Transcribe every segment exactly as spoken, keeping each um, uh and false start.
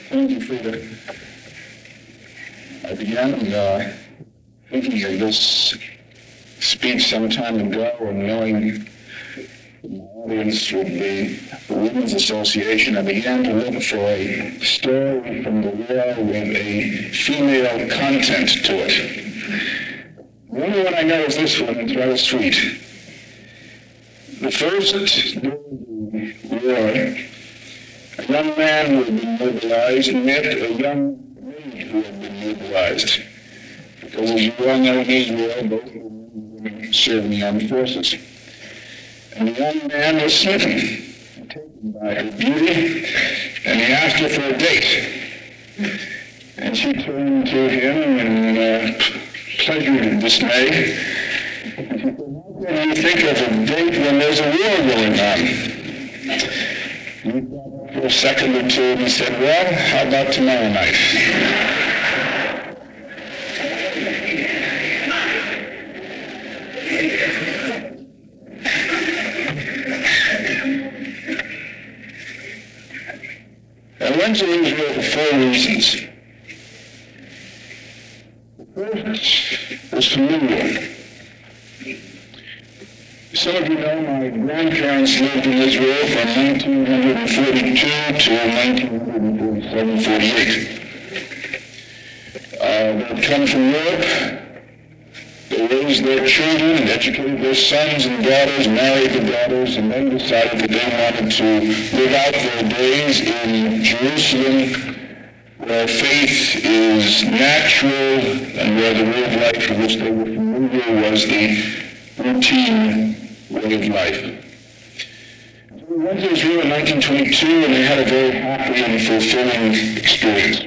Thank you, Frida. I began uh, thinking of this speech some time ago and knowing the audience would be the Women's Association. I began to look for a story from the war with a female content to it. The only one I know is this one. It's rather sweet. The first during the war, a young man who had been mobilized met a young maid who had been mobilized. Because as you all know, in Israel, both men and women serve in the armed forces. And the young man was smitten, taken by her beauty, and he asked her for a date. And she turned to him in uh, pleasure dismay. And she said, how can you think of a date when there's a war going on? He thought for a second or two and he said, well, how about tomorrow night? I went to Israel for four reasons. The first was familiar. Some of you know my grandparents lived in Israel from nineteen forty-two to nineteen forty-seven forty-eight. Uh, they'd come from Europe. They raised their children and educated their sons and daughters, married the daughters, and then decided that they wanted to live out their days in Jerusalem, where faith is natural and where the way of life for which they were familiar was the routine way of life. So we went to Israel in nineteen twenty-two, and they had a very happy and fulfilling experience.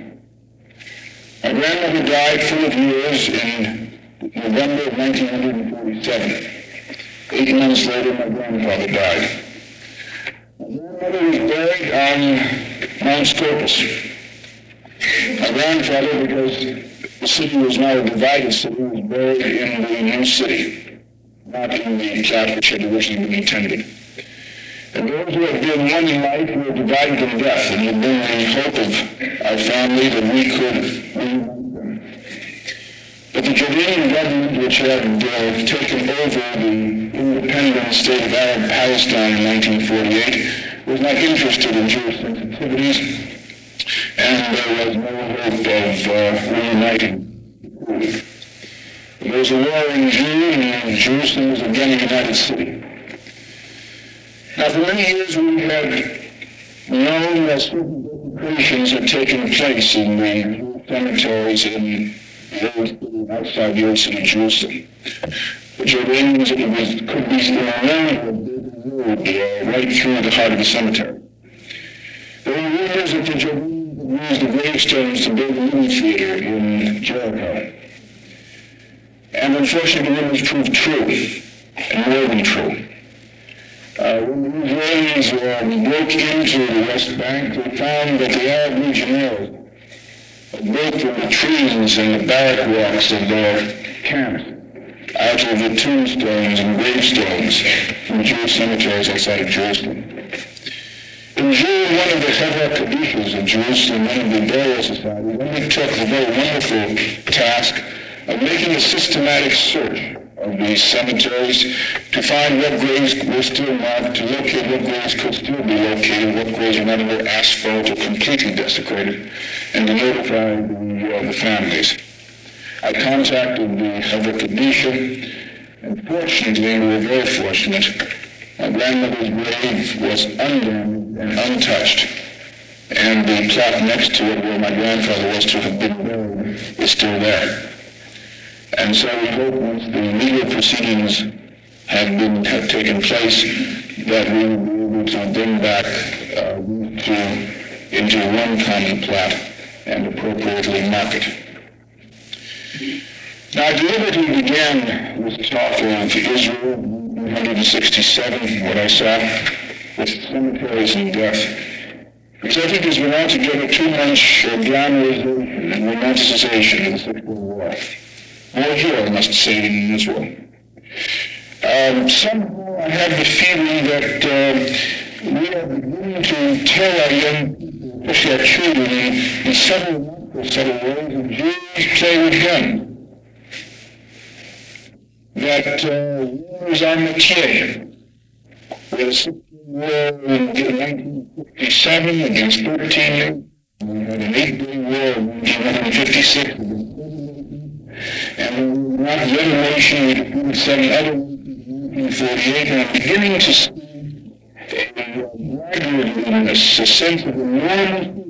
My grandmother died full of years in November of nineteen forty-seven. Eight months later, my grandfather died. My grandmother was buried on Mount Scopus. My grandfather, because the city was now a divided city, was buried in the new city, not in the plot which had originally been intended. And those who had been one in life were divided in death, and it had been the hope of our family that we could reunite them. But the Jordanian government, which had uh, taken over the independent state of Arab Palestine in nineteen forty-eight, was not interested in Jewish sensitivities, and there was no hope of uh, reuniting. There was a war in June, and Jerusalem was again a united city. Now, for many years we had known that certain desecrations had taken place in the cemeteries in the old city, outside the old city of Jerusalem. The Jordanians, it was, could be still known uh, right through the heart of the cemetery. There were rumors that the Jordanians had used the gravestones to build a movie theater in Jericho. And unfortunately, the rumors proved true, and more than true. Uh, when the Israelis uh, broke into the West Bank, they found that the Arab legionnaires had built from the trees and the barrack walks of their camps out of the tombstones and gravestones from the Jewish cemeteries outside of Jerusalem. In June, one of the Chevra Kadishas of Jerusalem, one of the burial societies, undertook the very wonderful task of making a systematic search of these cemeteries to find what graves were still marked, to locate what graves could still be located, what graves were not under asphalt or completely desecrated, and to notify the, uh, the families. I contacted the Chevra Kadisha, and fortunately, we were very fortunate, my grandmother's grave was undamaged and untouched, and the plot next to it where my grandfather was to have been buried is still there. And so we hope once the legal proceedings have been have taken place that we will be able to bring back uh, these two into one common plot and appropriately mark it. Now, I deliberately began this talk of Israel in nineteen sixty-seven, what I saw with cemeteries and death, because I think there's been altogether too much uh, glamorization and romanticization of the Six Day War. War here, I must say, in Israel. Um, somehow I have the feeling that uh, we are beginning to tell our young people especially our children, in, in several, several ways, and Jews play with guns. That uh, war is our métier. We had a six-day war in nineteen fifty-seven against thirteen, we had an eight-day war in nineteen fifty-six and we were not the other nation, we defeated seven other nations in nineteen forty-eight, and I'm beginning to see a graduateness, a sense of enormous.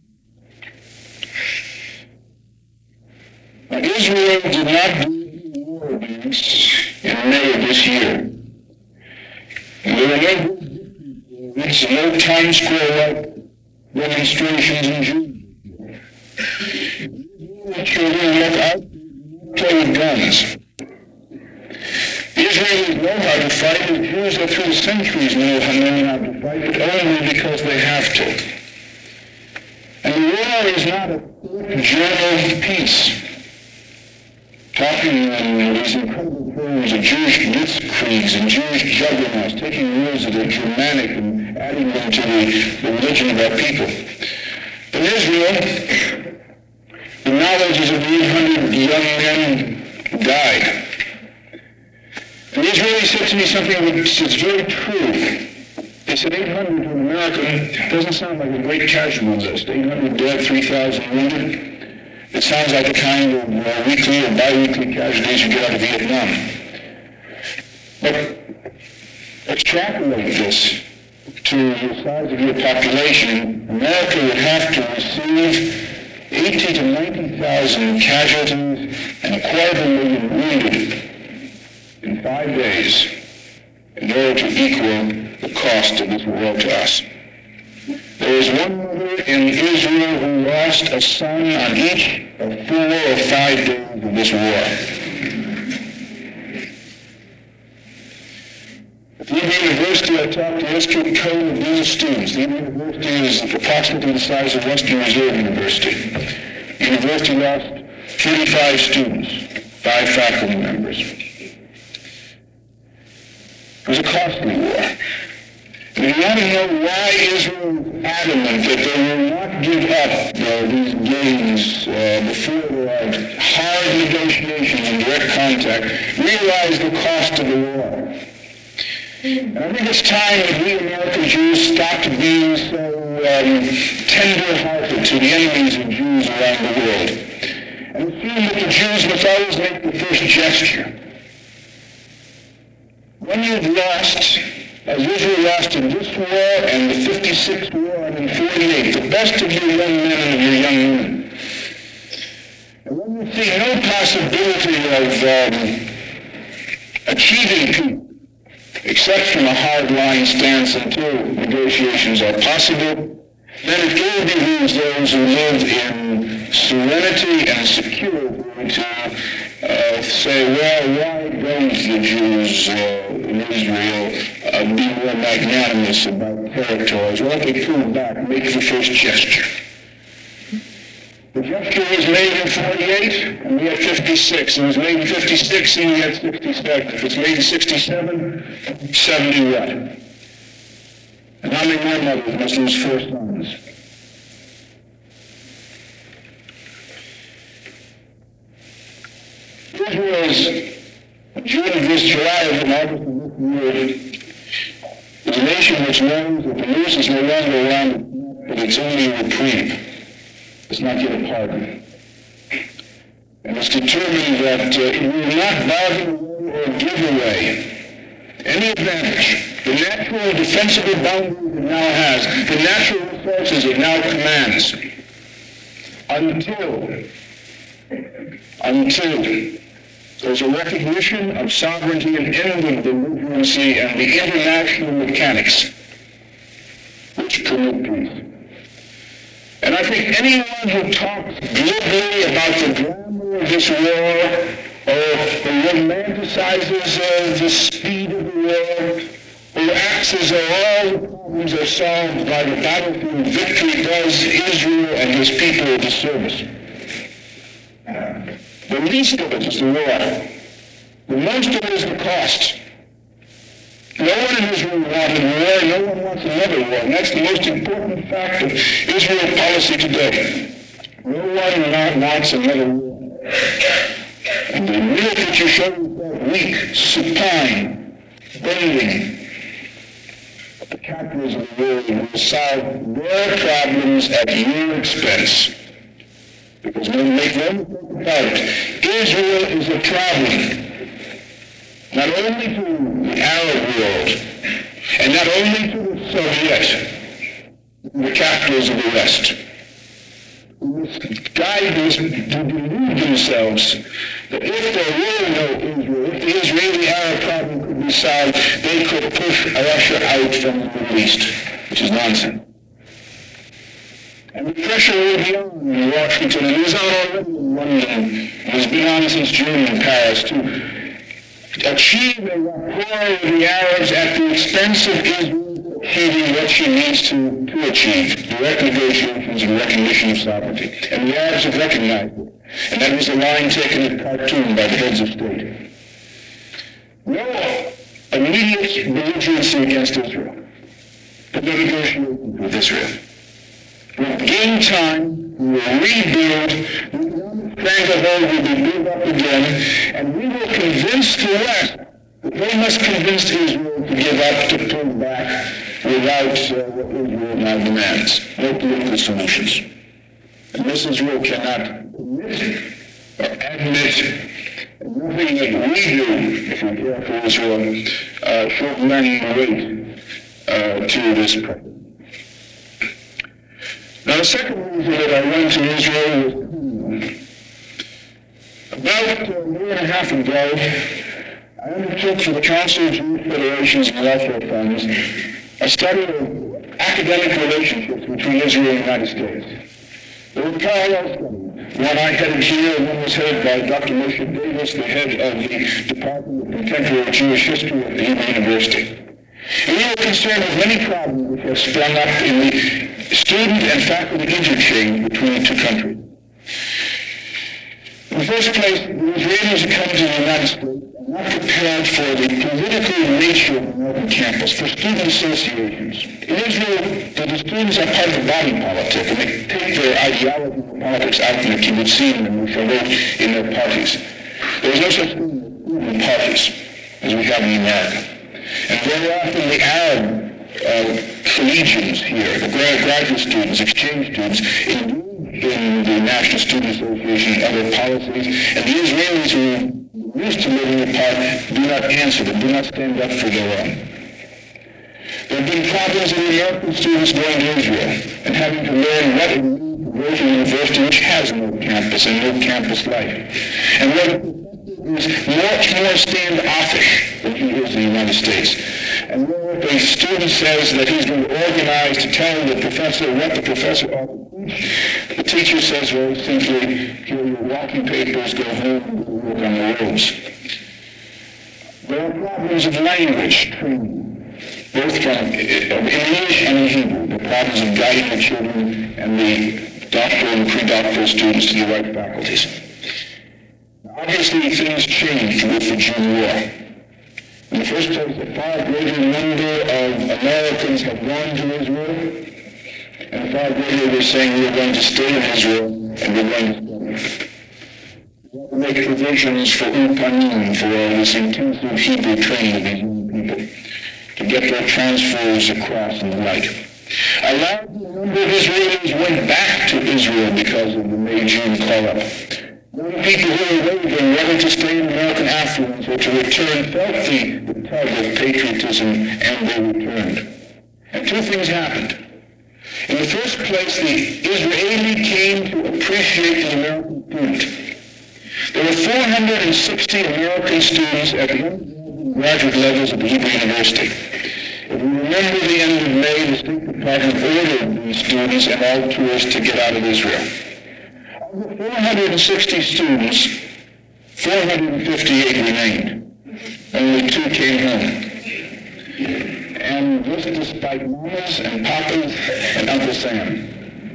Now, Israel did not do war against in May of this year. And there were no it's no Times Square-like demonstrations in June. The children look out, play with guns. The Israelis know how to fight. The Jews that through the centuries know how how to fight it only because they have to. And the war is not a journal of peace. Talking in these incredible terms of Jewish blitzkriegs and Jewish juggernauts, taking words that are Germanic and adding them to the, the religion of our people. In Israel, the knowledge of the eight hundred young men died. And the Israelis said to me something that's very true. They said eight hundred to an American doesn't sound like a great casualty list. eight hundred dead, three thousand wounded. It sounds like the kind of uh, weekly or bi-weekly casualties you get out of Vietnam. But extrapolate this to the size of your population. America would have to receive eighty to ninety thousand casualties and a quarter of a million wounded in five days in order to equal the cost of this war to us. There is one mother in Israel who lost a son on each of four or five days of this war. At the Hebrew University, I talked to yesterday with Code of these students. The Hebrew University is approximately the size of Western Reserve University. The university lost thirty-five students, five faculty members. It was a costly war. And you want to know why Israel is adamant that they will not give up uh, these gains uh, before there are hard negotiations and direct contact, realize the cost of the war. And I think it's time that we American Jews stopped being so um, tender-hearted to the enemies of Jews around the world. And assume that the Jews must always make the first gesture. When you've lost, as Israel lost in this war and the fifty-sixth war and in forty-eight, the best of your young men and of your young women. And when you see no possibility of um, achieving peace, except from a hard-line stance until negotiations are possible, then it all behooves those who live in serenity and security to uh, say, well, why don't the Jews uh, in Israel uh, be more magnanimous about territories? Why don't they pull back, make the first gesture? The gesture was made in forty-eight, and we had fifty-six. It was made in fifty-six, and we had sixty-seven. If it's made in sixty-seven, seventy what? And how many more mothers must lose four sons? Israel's June of this July and August of this year is a nation which knows that the noose is no longer around its neck, but it's only a reprieve. It's not yet a pardon. And it's determined that uh, it will not bargain away or give away any advantage. The natural defensible boundaries it now has, the natural resources it now commands, until, until there's a recognition of sovereignty and end of belligerency and the international mechanics which permit peace. And I think anyone who talks glibly about the glamour of this war or romanticizes uh, the speed of the war or acts as though all the problems are solved by the battlefield victory does Israel and his people a disservice. The least of it is the war. The most of it is the cost. No one in Israel wanted war. No one wants another war. And that's the most important fact of Israel policy today. No one not wants another war. And the minute that you show yourself weak, supine, bending, the captors of the world will solve their problems at your expense. Because when we make them think about it, Israel is a problem. Not only to the Arab world, and not only to the Soviet, the capitals of the West. We must guide these to delude themselves that if there were no Israel, if the Israeli-Arab problem could be solved, they could push Russia out from the Middle East, which is nonsense. And the pressure will be on in Washington, and it is on already in London. It has been on since June in Paris, to achieve a rapport with the Arabs at the expense of Israel achieving what she needs to, to achieve, direct negotiations and recognition of sovereignty. And the Arabs have recognized it. And that was the line taken at Khartoum by the heads of state. No immediate belligerency against Israel, but no negotiations with Israel. We'll gain time, we will rebuild, the stranglehold will be built up again, and we will convince the West that they must convince Israel to give up, to pull back, without uh, what Israel now demands. No political solutions. And this Israel cannot admit or admit nothing that we do, if we care for Israel, uh, should lend weight uh, to this problem. Now, the second reason that I went to Israel was about a year and a half ago, I undertook for the Council of Jewish Federations and Welfare Funds a study of academic relationships between Israel and the United States. There were parallel studies. One I headed here, and one was headed by Doctor Moshe Davis, the head of the Department of Contemporary Jewish History at the Hebrew University. And we were concerned with many problems which have sprung up in the student and faculty interchange between the two countries. In the first place, the Israelis who come to the United States are not prepared for the political nature of the American campus, for student associations. In Israel, the students are part of the body politic, and they take their ideology and politics out in the kibbutzim and musharot in their parties. There is no such thing as student parties as we have in America. And very often the Arab uh, collegians here, the graduate students, exchange students, engage in the National Student Association and other policies, and the Israelis who are used to living apart do not answer them, do not stand up for their own. There have been problems with American students going to Israel and having to learn what it means to go to a university which has no campus and no campus life, and where is much more standoffish than he is in the United States. And where if a student says that he's going to organize to tell the professor what the professor ought to teach, the teacher says very simply, here are your walking papers, go home and go work on the roads. There are problems of language training, both from English and Hebrew, the problems of guiding the children and the doctoral and pre-doctoral students to the right faculties. Obviously, things changed with the Jew War. In the first place, a far greater number of Americans have gone to Israel, and a far greater were saying we're going to stay in Israel, and we're going to study. We make provisions for Ulpanim, for this intensive Hebrew training of these young people, to get their transfers across and the like. A large number of Israelis went back to Israel because of the May June call-up. Many people who were wavering whether to stay in American affluence or to return felt the, the tug of patriotism, and they returned. And two things happened. In the first place, the Israeli came to appreciate the American student. There were four hundred sixty American students at the graduate levels of the Hebrew University. If you remember the end of May, the State Department ordered these students and all tourists to get out of Israel. Of the four hundred sixty students, four hundred fifty-eight remained. Only two came home. And this despite mamas and papas and Uncle Sam.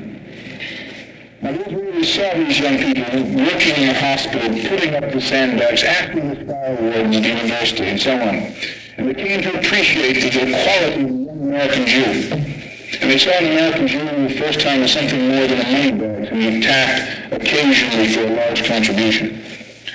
Now, these really saw these young people working in a hospital, putting up the sandbags, acting as fire wardens at the university, and so on. And they came to appreciate the quality of the young American Jew. And they saw an American Jew for the first time as something more than a money bag to be tapped occasionally for a large contribution.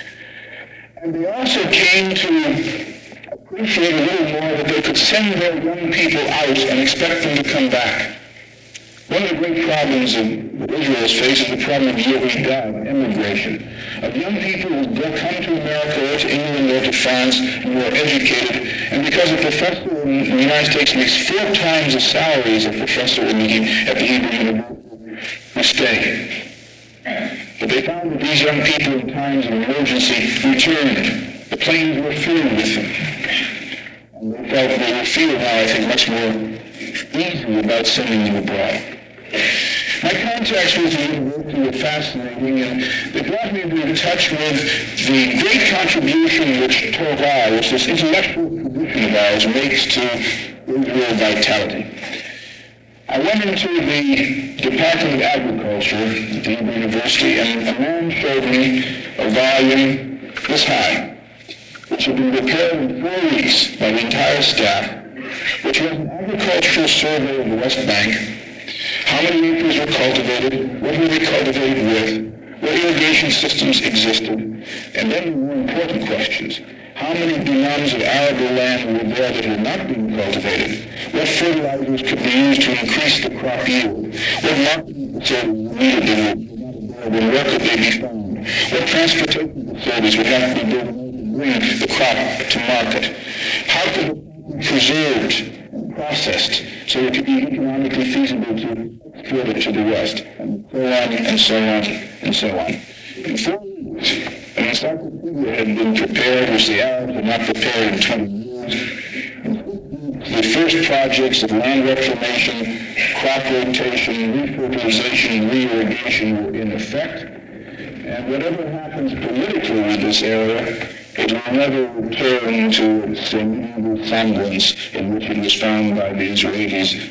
And they also came to appreciate a little more that they could send their young people out and expect them to come back. One of the great problems that Israel is facing is the problem of Yeridah, immigration, of young people who come to America or to England or to France and who are educated, and because a professor in the United States makes four times the salary as a professor in the, at the Hebrew University, who stay. But they found that these young people in times of emergency returned. The planes were filled with them. And they felt they will feel now, I think, much more easy about sending them abroad. My contacts with the university were fascinating, and they brought me into touch with the great contribution which Torah, which this intellectual tradition of ours, makes to Israel vitality. I went into the Department of Agriculture at the Hebrew University, and a man showed me a volume this high, which had been prepared in four weeks by the entire staff, which was an agricultural survey of the West Bank. How many acres were cultivated? What were they cultivated with? What irrigation systems existed? And then the more important questions. How many dunams of arable land were there that were not being cultivated? What fertilizers could be used to increase the crop yield? What marketing facilities were needed that were not available, and where could they be found? What transportation facilities would have to be built to bring the crop to market? How could it be preserved and processed so it could be economically feasible to export it to the West, and so on and so on and so on. In four years, an encyclopedia had been prepared, which the Arabs had not prepared in twenty years. The first projects of land reclamation, crop rotation, refertilization, and re-irrigation were in effect. And whatever happens politically in this area, it will never return to the same evil semblance in which it was found by the Israelis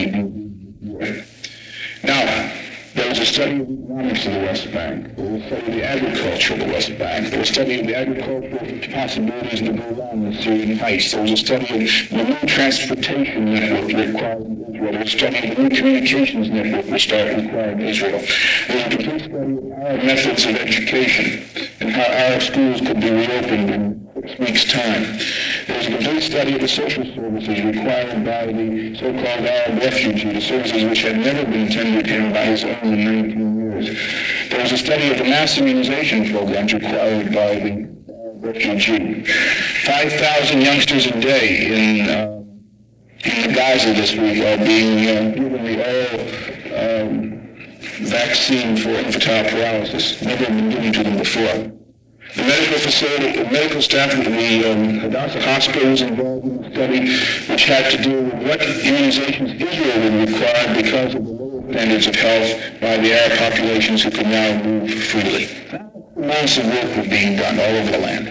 and now, there was a study of the economics of the West Bank. There was a study of the agriculture of the West Bank. There was a study of the agricultural possibilities of the Golan, the Syrian Heights. There was a study of the new transportation network required in Israel. There was a study of the new communications network which required in Israel. There was a complete study of Arab methods of education and how Arab schools could be reopened in six weeks' time. There was a complete study of the social services required by the so-called Arab refugee, the services which had never been tendered him by his own in nineteen years. There was a study of the mass immunization programs required by the Arab refugee. five thousand youngsters a day in, uh, in Gaza this week are being uh, given the oral um, vaccine for infantile paralysis, never been given to them before. The medical facility, the medical staff of the um, Hadassah Hospital was involved in the study, which had to do with what immunizations Israel would require because of the lower standards of health by the Arab populations who could now move freely. Massive work was being done all over the land.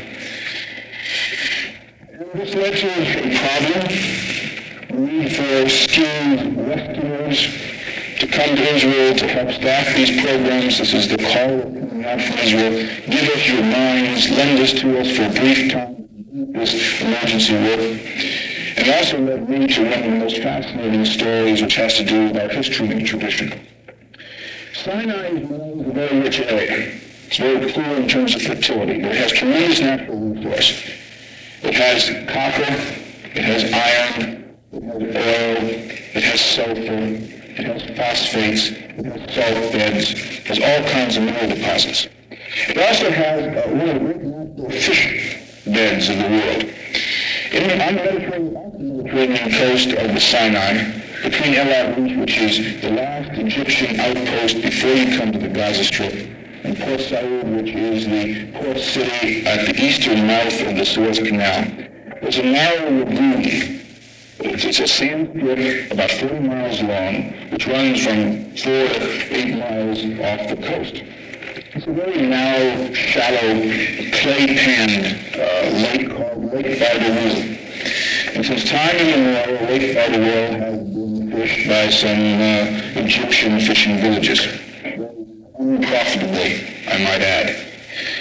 And this led to a problem, the need for skilled Westerners to come to Israel to help staff these programs. This is the call coming out from Israel. Give us your minds, lend us to us for a brief time, this emergency work. And also led me to one of the most fascinating stories which has to do with our history and tradition. Sinai is a very rich area. It's very poor in terms of fertility, but it has tremendous natural resource. It has copper, it has iron, it has oil, it has sulfur, it has phosphates, it has salt beds, it has all kinds of mineral deposits. It also has uh, one of the great natural fish beds of the world. In the, on the Mediterranean, Mediterranean coast of the Sinai, between El Arish, which is the last Egyptian outpost before you come to the Gaza Strip, and Port Said, which is the port city at the eastern mouth of the Suez Canal, there's a narrow lagoon. It's a sand strip about forty miles long, which runs from four to eight miles off the coast. It's a very narrow, shallow, clay-panned uh, lake called Lake Bardawool. And since time immemorial, Lake Bardawool has been fished by some uh, Egyptian fishing villages. Unprofitably, I might add.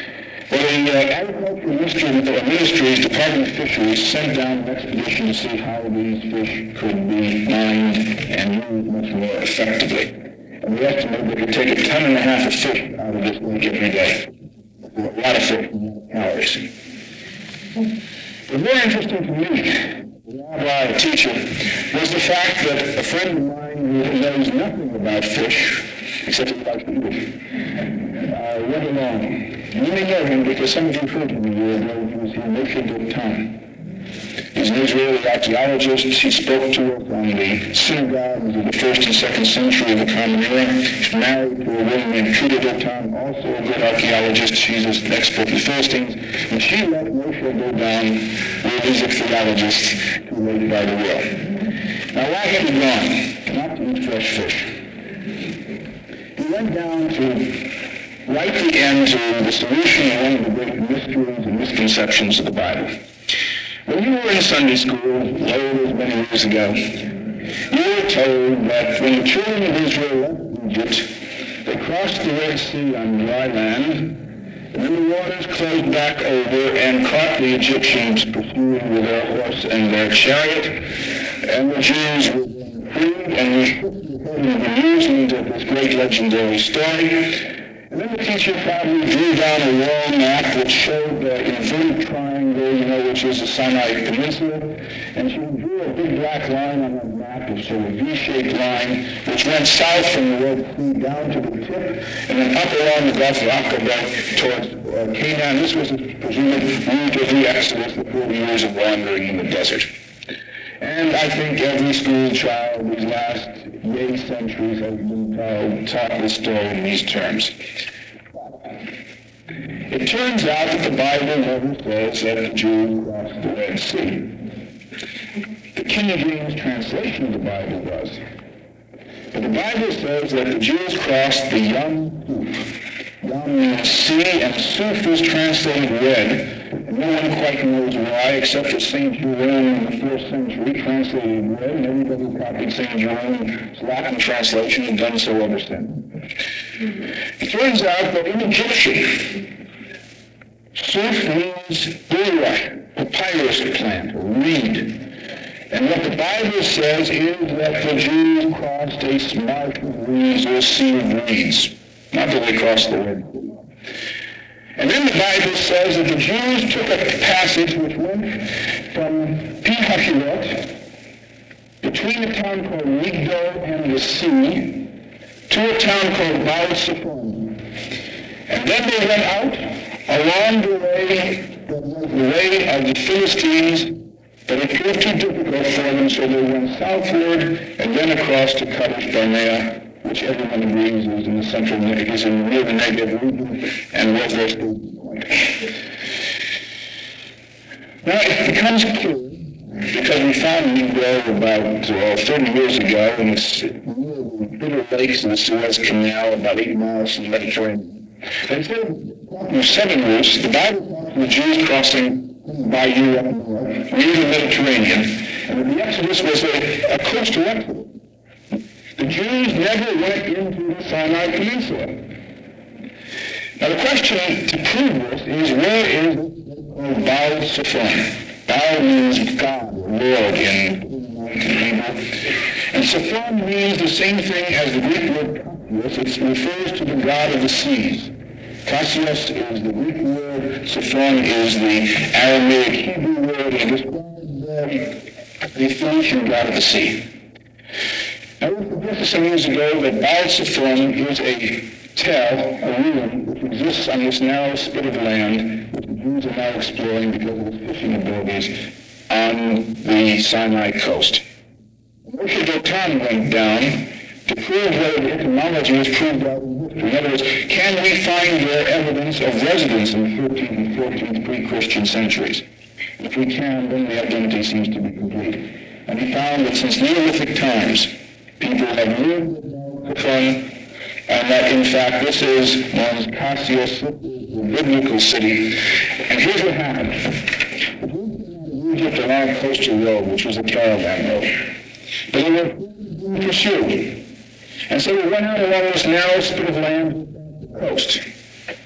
Well, the uh, Agricultural Ministry, uh, Ministry's Department of Fisheries sent down an expedition to see how these fish could be mined and used much more effectively. And we estimated they could take a ton and a half of fish out of this lake every day. A lot of fish, calories. But more interesting to me, rabbi, a teacher, was the fact that a friend of mine who knows nothing about fish, except he likes to eat it, uh, went along. You may know him because some of you heard him a year ago. He was here Moshe Dotan. He's an Israeli archaeologist. He spoke to us on the synagogues of the first and second century of the Common Era. He's married to a woman named Truda Dotan, also a good archaeologist. She's an expert in the Philistines. And she left Moshe Dotan with his ichthyologists to Lake by the Will. Now, why had he gone? Not to eat fresh fish. He went down to right the end to the solution of one of the great mysteries and misconceptions of the Bible. When you were in Sunday school, oh, many years ago, you were told that when the children of Israel left Egypt, they crossed the Red Sea on dry land, and then the waters closed back over and caught the Egyptians pursuing with their horse and their chariot, and the Jews were freed, and we heard the amusement of this great legendary story. And then the teacher probably drew down a wall map which showed the inverted triangle, you know, which is the Sinai Peninsula. And she drew a big black line on that map, which showed a V-shaped line, which went south from the Red Sea down to the tip, and then up along the Gulf of Aqaba towards uh, Canaan. This was the presumed route of the Exodus, the forty years of wandering in the desert. And I think every school child these last eight centuries has been told, taught this story in these terms. It turns out that the Bible never says that the Jews crossed the Red Sea. The King James translation of the Bible does. But the Bible says that the Jews crossed the Yam Suf. Yam means sea, and Suf is translated red. And no one quite knows why, except that Saint Jerome in the fourth century translated red, and everybody who copied Saint Jerome's Latin translation has done so ever since. It turns out that in Egyptian, Suf means bulrush, papyrus plant, or reed. And what the Bible says is that the Jews crossed a marsh of reeds or sea of reeds. Not that they crossed the Red Sea. And then the Bible says that the Jews took a passage which went from Pi Hahirot, between a town called Migdol and the sea, to a town called Baal Zephon. And then they went out along the way, the way of the Philistines, but it proved too difficult for them, so they went southward and then across to Kadesh Barnea, which everyone agrees is in the central, is in near the Negev region, and was their starting point. Now it becomes clear, because we found Migdol about uh, thirty years ago, and it's near the Bitter Lakes in the Suez Canal, about eight miles from the Mediterranean. And instead of talking of seven routes, the Bible talks of the Jews crossing Bayou up north, near the Mediterranean, and the Exodus was a, a coastal exodus. The Jews never went into the Sinai Peninsula. Now the question to prove this is, where is it Baal Zephon? Baal means God or Lord in Hebrew. And Zephon means the same thing as the Greek word Kasios. It refers to the God of the seas. Kasios is the Greek word. Zephon is the Aramaic Hebrew word. It describes the, the Phoenician God of the sea. I was suggested some years ago that Baal Zephon is a tell, a ruin, which exists on this narrow spit of land, which the Jews are now exploring because of its fishing abilities on the Sinai coast. Moshe Dotan went down to prove whether the etymology is proved out in history. In other words, can we find their evidence of residence in the thirteenth and fourteenth pre-Christian centuries? If we can, then the identity seems to be complete. And he found that since Neolithic times, people have lived in Zephon, and that in fact this is known as Kasios, the biblical city. And here's what happened. The Jews came out of Egypt along a coastal road, which was a caravan road. But they were being pursued. And so we went out along this narrow spit of land to the coast.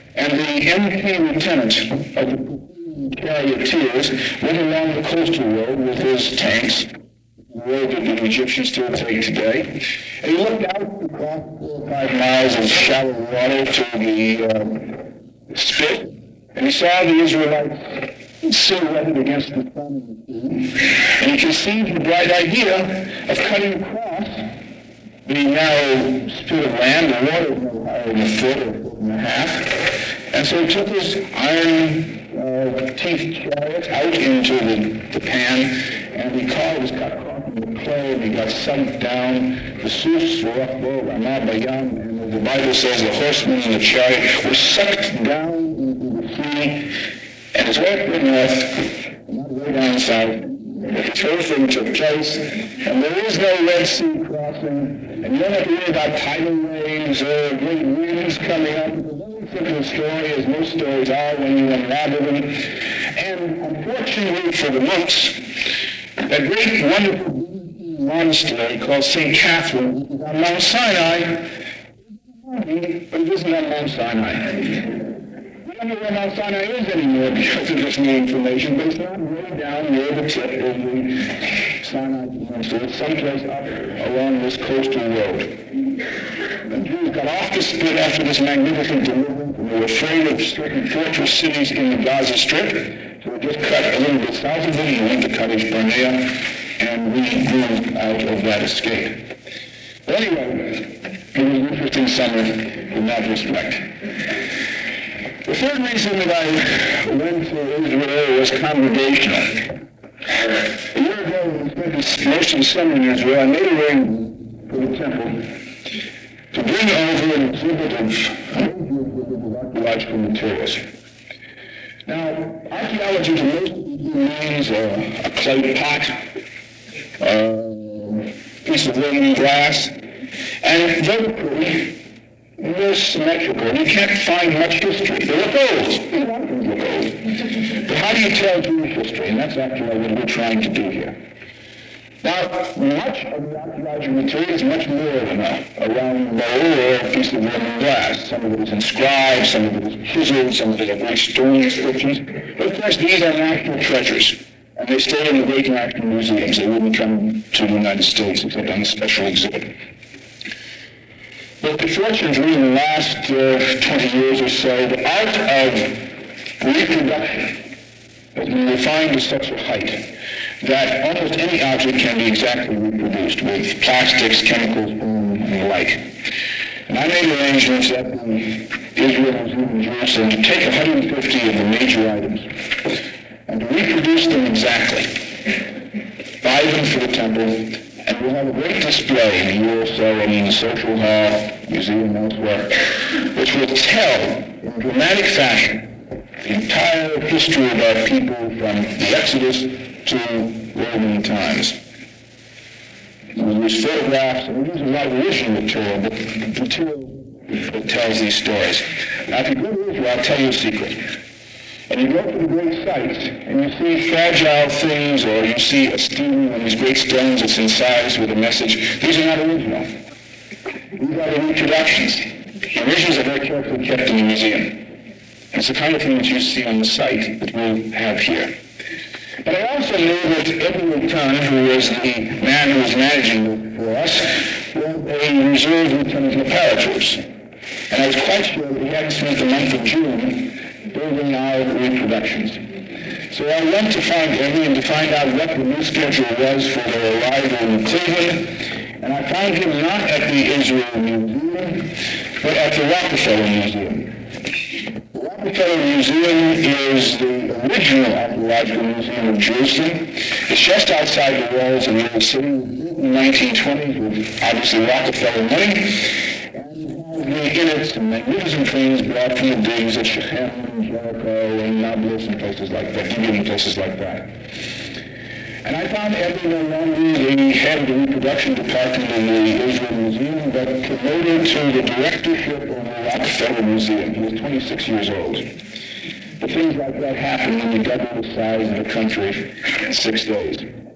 And the M K lieutenant of the charioteers went along the coastal road with his tanks, the road that the Egyptians still take today. And he looked out across four or five miles of shallow water to the uh, spit, and he saw the Israelites silhouetted against the sun. And he conceived the bright idea of cutting across the narrow spit of land. The water was no higher than a foot or a foot and a half. And so he took his iron uh, teeth chariot out into the, the pan, and the car was cut off in the clay, and he got sunk down. The Sus, Rakbo, Ramah Bayam, and the Bible says the horsemen and the chariot were sucked down into the sea, and his way up the north, not way down south. The turfing took place, and there is no Red Sea crossing, and you don't have to worry about tidal waves or great winds coming up. It's a very simple story, as most stories are when you unravel them. And unfortunately for the monks, a great, wonderful monastery called Saint Catherine, which is on Mount Sinai, but it isn't on Mount Sinai. I don't know where Mount Sinai is anymore because of this new information, but it's not way down near the tip of the Sinai Peninsula. It's someplace up along this coastal road. The Jews got off the spit after this magnificent deliverance, and they were afraid of certain fortress cities in the Gaza Strip, so they just cut a little bit south of them and went to Kadesh Barnea, and we grew out of that escape. But anyway, it was an interesting summer in that respect. The third reason that I went to Israel was congregational. A year ago, when I spent most of the summer in Israel, I made arrangements for the temple to bring over an exhibit of archaeological materials. Now, archaeology to most people means uh, a clay pot, a piece of looking glass, and very pretty. They're symmetrical, and you can't find much history. They look old. A lot of things look old. But how do you tell Jewish history? And that's actually what we're trying to do here. Now, much of the archaeological material is much more than a, a round bowl or a piece of Roman glass. Some of it is inscribed, some of it is chiseled, some of it are great stone inscriptions. But of course, these are national treasures, and they stay in the great national museums. They wouldn't come to the United States except on a special exhibit. But fortunately, in the last uh, twenty years or so, the art of reproduction has been refined to such a height that almost any object can be exactly reproduced with plastics, chemicals, and the like. And I made arrangements at the Israel Museum in Jerusalem to take one hundred fifty of the major items and to reproduce them exactly, buy them for the temple, and we'll have a great display in a year or so in the social hall, museum, elsewhere, which will tell in dramatic fashion the entire history of our people from the Exodus to Roman times. We use photographs, and we use a lot of original material, but the material that tells these stories. Now, if you go to Israel, I'll tell you a secret. And you go to the great sites, and you see fragile things, or you see a stele, one of these great stones that's incised with a message. These are not original. These are the reproductions. The originals are very carefully kept in the museum. It's the kind of thing that you see on the site that we'll have here. But I also knew that Edward Kahn, who was the man who was managing it for us, was a reserve lieutenant of the paratroops. And I was quite sure that he hadn't spent the month of June building our reproductions. So I went to find Eddie and to find out what the new schedule was for their arrival in Cleveland, and I found him not at the Israel Museum, but at the Rockefeller Museum. The Rockefeller Museum is the original archaeological museum of Jerusalem. It's just outside the walls of the old city in the nineteen twenties with obviously Rockefeller money. In it, some magnificent things brought from the digs at Shechem and Jericho and Nablus and places like that, and places like that. And I found Eddie no longer the head of the reproduction department in the Israel Museum, but promoted to the directorship of the Rockefeller Museum. He was twenty-six years old. But things like that happen when you double the size of the country in six days.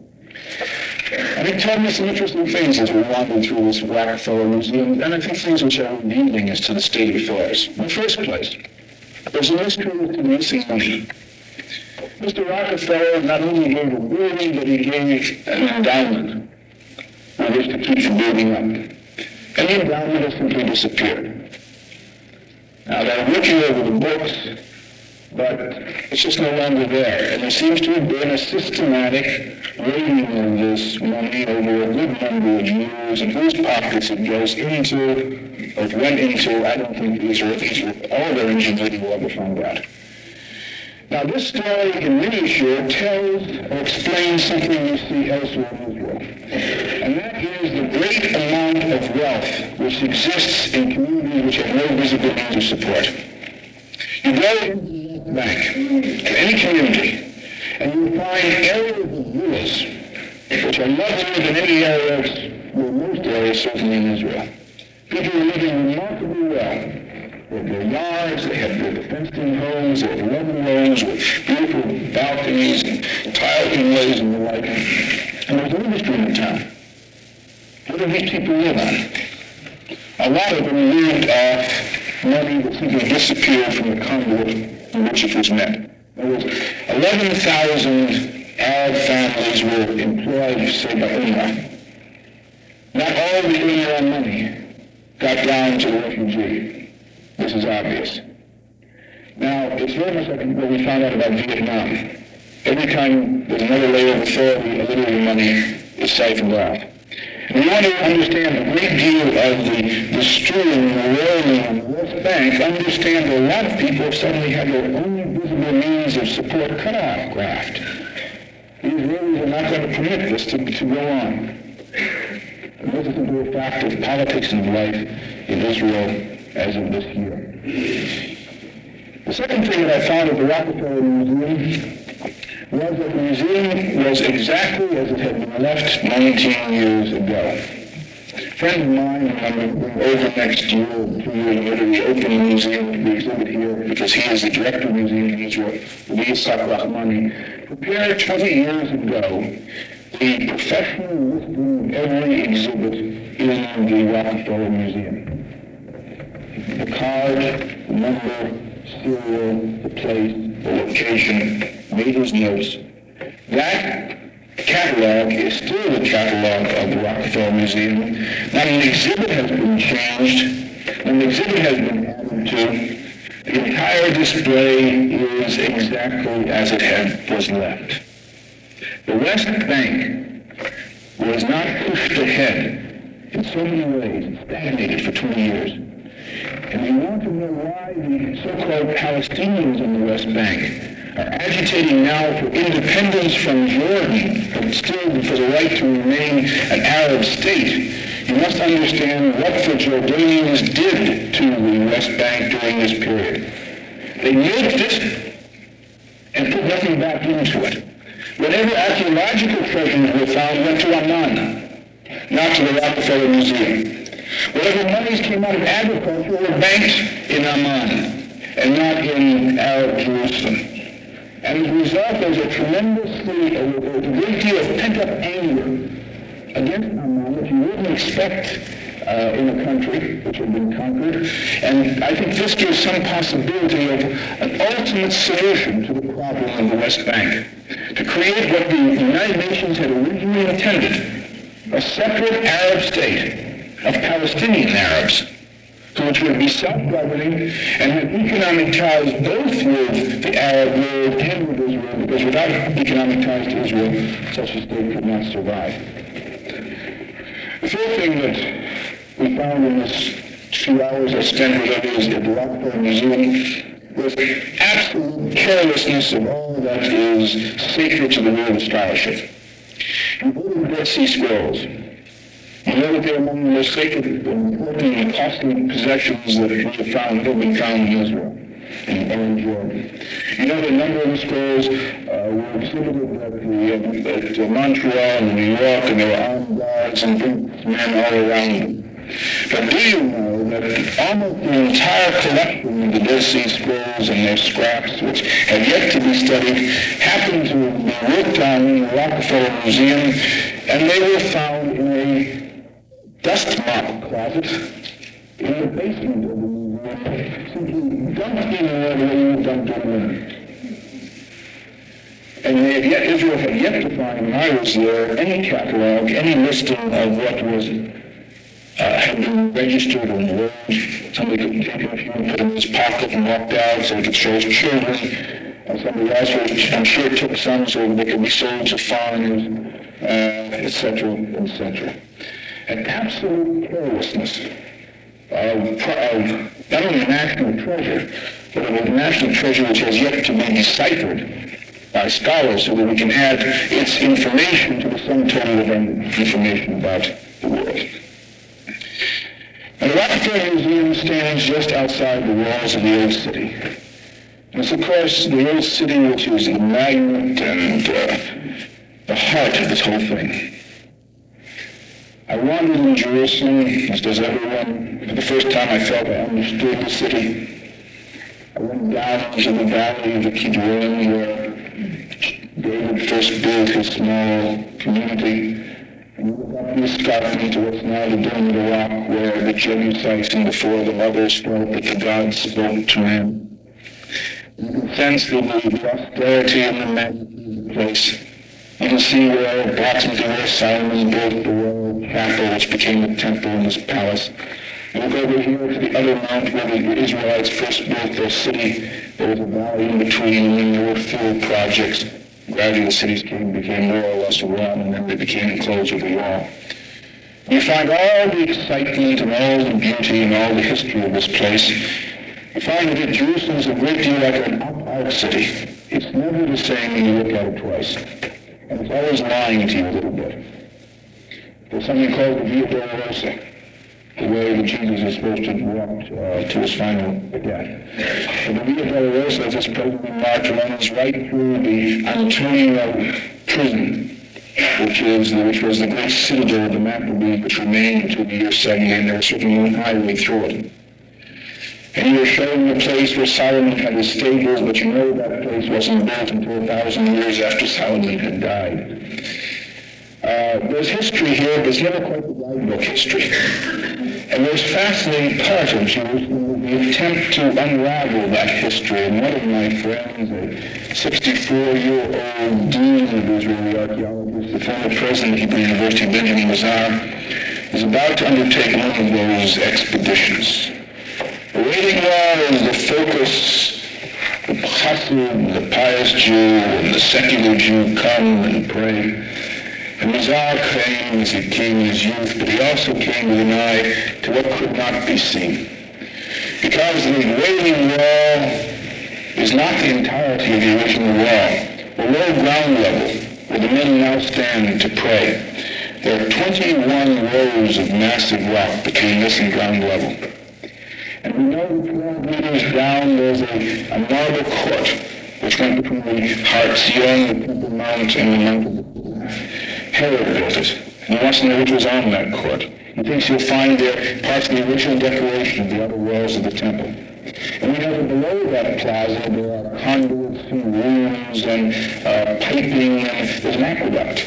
And he told me some interesting things as we wandered through this Rockefeller Museum, and I think things which are revealing as to the state of affairs. In the first place, There's a mystery to missing money. Mister Rockefeller not only gave a building, but he gave an endowment with which to keep the building up. And the endowment has simply disappeared. Now, they're looking over the books, but it's just no longer there. And there seems to have been a systematic raiding of this money over a good number of years, and whose pockets it goes into, or it went into, I don't think these are, these are all their ingenuity will ever find out. Now, this story in miniature tells or explains something you see elsewhere in Israel. And that is the great amount of wealth which exists in communities which have no visible means of support. You go into the bank, to any community, and you find areas of villas which are lovelier than any areas, well, most areas certainly in Israel. People are living remarkably well. They have their yards, they have their fenced-in homes, they have eleven rows with beautiful balconies and tile inlays and the like. And there's an industry in the town. What do these people live on? A lot of them lived off money that simply disappeared from the conduit in which it was met. There was eleven thousand Arab families were employed, say, by UNRWA. Not all the UNRWA money got down to the refugee. This is obvious. Now, it's very much like what we found out about Vietnam. Every time there's another layer of authority, a little of the money is siphoned out. And we want to understand a great deal of the, the stewing, the rolling in the West Bank, understand that a lot of people suddenly have their only visible means of support cut off graft. The Israelis are not going to permit this to, to go on. And this is into a fact of politics and life in Israel as of this year. The second thing that I found at the Rockefeller Museum was that the museum was exactly as it had been left nineteen years ago. A friend of mine, I'm going over next year, two years later, we open the museum, we exhibit here, because he is the director of the museum in Israel, Lee Rahmani, prepared twenty years ago the professional listing of every exhibit in the Rockefeller Museum. The card, the number, serial, the place, the location, made his notes. That catalog is still the catalog of the Rockefeller Museum. Not an exhibit has been changed, an exhibit has been added to. The entire display is exactly as it had was left. The West Bank was not pushed ahead in so many ways. It stagnated for twenty years. And we want to know why the so-called Palestinians in the West Bank are agitating now for independence from Jordan, but still for the right to remain an Arab state. You must understand what the Jordanians did to the West Bank during this period. They milked it and put nothing back into it. Whatever archaeological treasures were found went to Amman, not to the Rockefeller Museum. Whatever monies came out of agriculture were banked in Amman and not in Arab Jerusalem. And as a result, there's a tremendously, a, a great deal of pent-up anger against Amman that you wouldn't expect uh, in a country which had been conquered. And I think this gives some possibility of an ultimate solution to the problem of the West Bank, to create what the United Nations had originally intended, a separate Arab state of Palestinian Arabs, which would be self-governing and have economic ties both with the Arab world and with Israel, because without economic ties to Israel, such a state could not survive. The third thing that we found in this few hours I spent with others at the Rockefeller Museum was absolute carelessness of all that is sacred to the world of scholarship. You go to the Dead Sea Scrolls. You know that they're among the most sacred, important, and costly possessions that we have found, that have been found in Israel and in Jordan. You know that a number of the scrolls uh, were exhibited at, the, uh, at uh, Montreal and New York, and there were armed guards and big men all around them. But do you know that almost the entire collection of the Dead Sea Scrolls and their scraps, which have yet to be studied, happened to be worked on in the Rockefeller Museum, and they were found in a dust mop closet in the basement of the museum simply dumped in there the way you dumped in there. And they had yet, Israel had yet to find, when I was there, any catalog, any listing of what was uh, had been registered on the road. Somebody could take it, if you put it in his pocket and walked out, so he could show his children. And somebody else, which I'm sure took some so they could be sold to foreigners, uh, et cetera, et cetera. An absolute carelessness of, of not only national treasure, but of a national treasure which has yet to be deciphered by scholars so that we can add its information to the sum total of information about the world. And the Rockefeller Museum stands just outside the walls of the old city. And it's, of course, the old city which is the magnet and uh, the heart of this whole thing. I wandered in Jerusalem, as does everyone. For the first time I felt I understood the city. I went down into the valley of the Kidron where David first built his small community. And we looked up the escarpment to what's now the Dome of the Rock, where the Jebusites and before them others felt that the gods spoke to man. You can sense the austerity and the majesty of the place. You can see where approximately where Solomon built the royal chapel, which became the temple in his palace. You look over here to the other mount where the Israelites first built their city. There was a valley in between, and then there were field projects. Gradually the cities came, became more or less one, and then they became enclosed with a wall. You find all the excitement and all the beauty and all the history of this place. You find that Jerusalem is a great deal like an out-out city. It's never the same when you look at it twice. And it's always lying to you a little bit. There's something called the Via Dolorosa, the way that Jesus is supposed to walk uh, to his final death. And the Via Dolorosa, as it's presently marked, runs right through the Antonia prison, which is the, which was the great citadel of the Maccabees, which remained until the year seventy, and there was certainly one highway through it. And you were showing the place where Solomon had his stables, but you know that place wasn't built until a thousand years after Solomon had died. Uh, there's history here, but it's never quite the guidebook history. And there's fascinating part of Jerusalem, the attempt to unravel that history. And one of my friends, a sixty-four-year-old dean of Israeli archaeologists, the former president of Hebrew University, Benjamin Mazar, is about to undertake one of those expeditions. The waiting was the focus, the chassid, the pious Jew, and the secular Jew come and pray. And Mazar came as he came in his youth, but he also came with an eye to what could not be seen. Because the wailing wall is not the entirety of the original wall. Below ground level, where the men now stand to pray, there are twenty-one rows of massive rock between this and ground level. And we know that twelve meters down there's a, a marble court which went between the Har Zion, the Temple Mount, and the Mount of the Herod built it. And he wants to know which was on that court. He thinks he'll find there parts of the original decoration of the other walls of the temple. And we know that below that plaza there are conduits and rooms and uh, piping, and there's an aqueduct.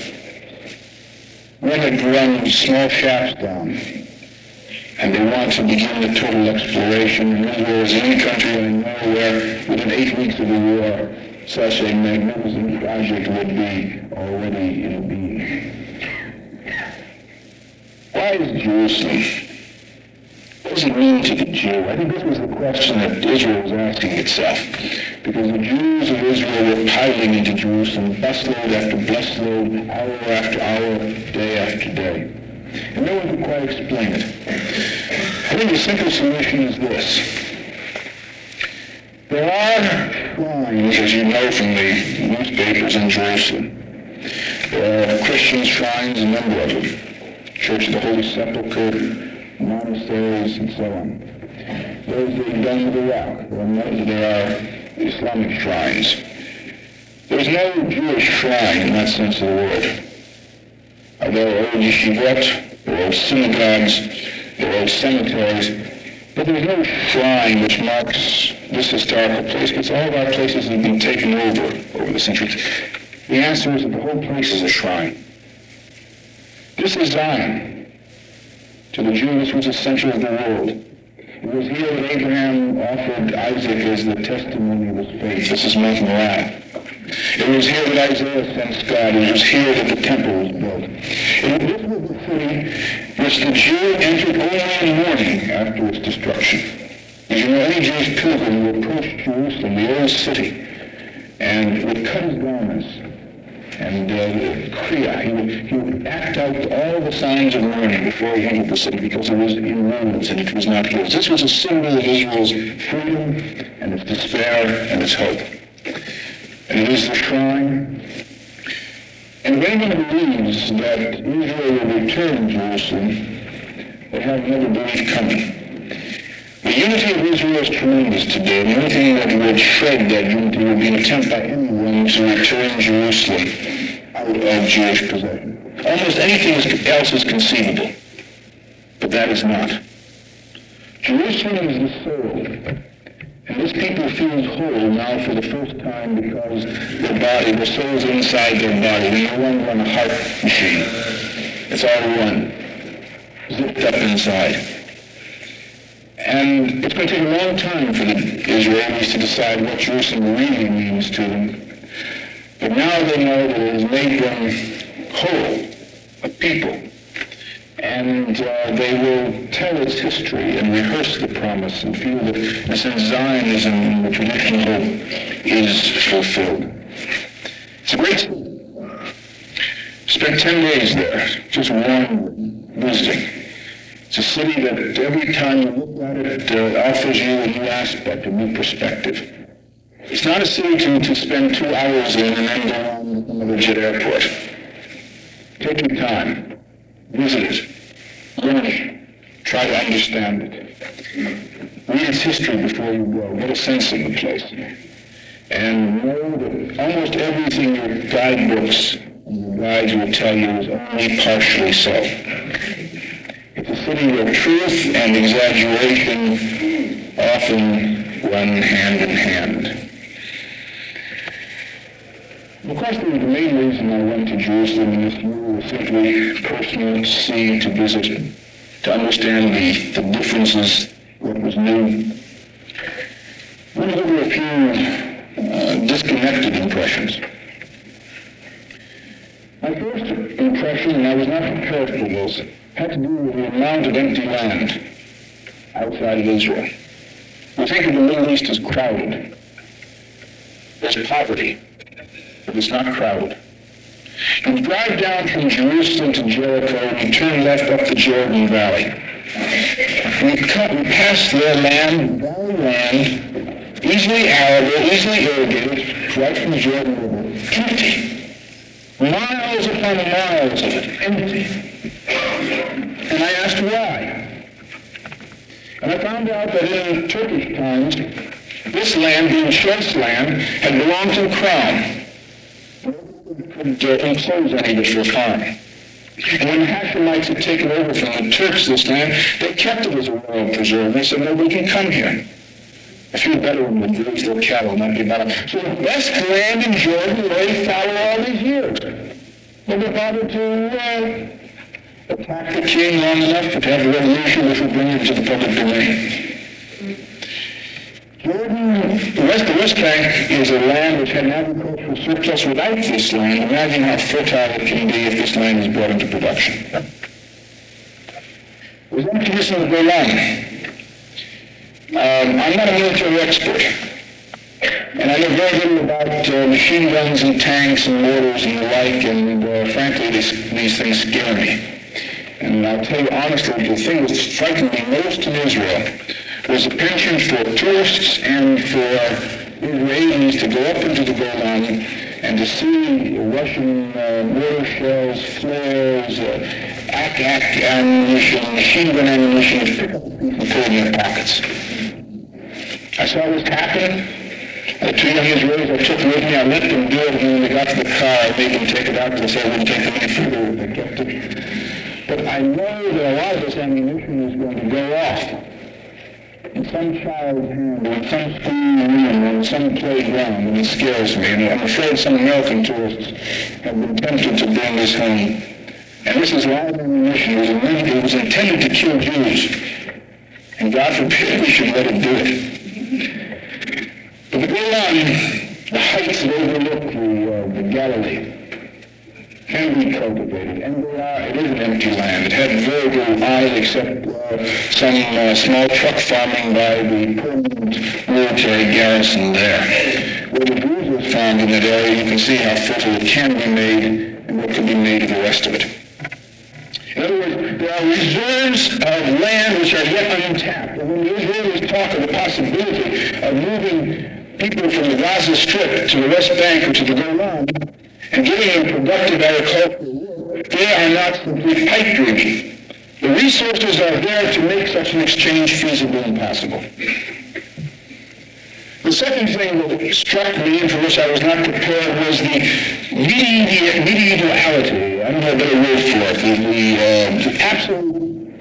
Men had run small shafts down. And they want to begin the total exploration. And Israel is the only country I know where, within eight weeks of the war, such a magnificent project would be already in being. Why is Jerusalem? What does it mean to the Jew? I think this was the question that Israel was asking itself. Because the Jews of Israel were piling into Jerusalem, busload after busload, hour after hour, day after day. And no one can quite explain it. I think the simple solution is this. There are shrines, as you know from the newspapers in Jerusalem. There are Christian shrines, a number of them. Church of the Holy Sepulchre, monasteries, and so on. Those that are done with the rock. There are Islamic shrines. There's no Jewish shrine in that sense of the word. Uh, there are old yeshivot, there are old synagogues, there are old cemeteries, but there's no shrine which marks this historical place, because all of our places have been taken over over the centuries. The answer is that the whole place is a shrine. This is Zion. To the Jews, which is the center of the world. It was here that Abraham offered Isaac as the testimony of his faith. This is Mount Moriah. It was here that Isaiah sensed God. It was here that the temple was built. And this was the city which the Jew entered only in mourning after its destruction. As you know, any Jewish pilgrim would approach Jerusalem, the old city, and would cut his garments. And uh, kriya, he would, he would act out all the signs of mourning before he entered the city because it was in ruins and it was not his. This was a symbol of Israel's freedom and its despair and its hope. And it is the shrine. And if anyone believes that Israel will return to Jerusalem, they have another belief coming. The unity of Israel is tremendous today, and the only thing that would shred that unity would be an attempt by anyone to return Jerusalem out of Jewish possession. Almost anything else is conceivable, but that is not. Jerusalem is the soul, and this people feels whole now for the first time because their body, their soul is inside their body. They're no longer on a heart machine. It's all one, zipped up inside. And it's going to take a long time for the Israelis to decide what Jerusalem really means to them. But now they know that it has made them whole, a people. And uh, they will tell its history and rehearse the promise and feel that in a sense Zionism and the traditional hope is fulfilled. It's a great city. Spent ten days there, just one visiting. It's a city that every time you look at it, uh, offers you a new aspect, a new perspective. It's not a city to, to spend two hours in and then go on to another jet airport. Take your time. Visit it. Learn it. Try to understand it. Read its history before you go. Get a sense of the place. And know that almost everything your guidebooks and your guides will tell you is only partially so. It's a city where truth and exaggeration often run hand in hand. Of course, the main reason I went to Jerusalem in this year was simply personal, to see, to visit, to understand the, the differences, what was new. I went over a few uh, disconnected impressions. My first impression, and I was not prepared for this, had to do with the amount of empty land outside of Israel. We think of the Middle East as crowded. There's poverty, but it's not crowded. You drive down from Jerusalem to Jericho and you turn left up the Jordan Valley. We, cut, we pass their land, valley land, easily arable, easily irrigated, right from the Jordan River, empty. Miles upon miles of it, empty. And I asked why. And I found out that in Turkish times, this land, being choice land, had belonged to the crown. Could uh, impose any of it for a farm. And when the Hashemites had taken over from the Turks this land, they kept it as a royal preserve. They said, nobody can come here. A few veterans would graze their cattle, and that'd be about it. So the best land in Jordan lay fallow all these years. Nobody bothered to uh, attack the king long enough to have a revolution which would bring him to the public domain. Jordan, the West, the West Bank is a land which had an agricultural surplus. Without this land, imagine how fertile it can be if this land is brought into production. There's emptiness in the Golan. Um, I'm not a military expert, and I know very little about uh, machine guns and tanks and mortars and the like, and uh, frankly, this, these things scare me. And I'll tell you honestly, the thing that frightened me most in Israel was the penchant for tourists and for Israelis to go up into the Golan and to see Russian uh, mortar shells, flares, uh, A C A C ammunition, machine gun ammunition, pick up and put it in their pockets. I saw this happen. The two young Israelis I took with me, I let them do it, and when they got to the car, I made them take it out because I wouldn't take them any further if they kept it. But I know that a lot of this ammunition is going to go off in some child's hand, or in some school room, or in some playground, and it scares me. And I'm afraid some American tourists have been tempted to bring this home. And this is live ammunition. It was, it was intended to kill Jews and God forbid we should let it do it. But the Golan, the heights that overlook the, uh, the Galilee, can be cultivated, and they are, it is an empty land. It had very little on it except uh, some uh, small truck farming by the permanent military garrison there. Where the Jews was found in that area, you can see how fertile it can be made and what can be made of the rest of it. In other words, there are reserves of land which are yet untapped. And when the Israelis talk of the possibility of moving people from the Gaza Strip to the West Bank or to the Golan, and giving them productive agricultural work, they are not simply pipe dreaming. The resources are there to make such an exchange feasible and possible. The second thing that struck me, and for which I was not prepared, was the medieval, medievality. I don't have a better word for it. The, the, uh, the absolute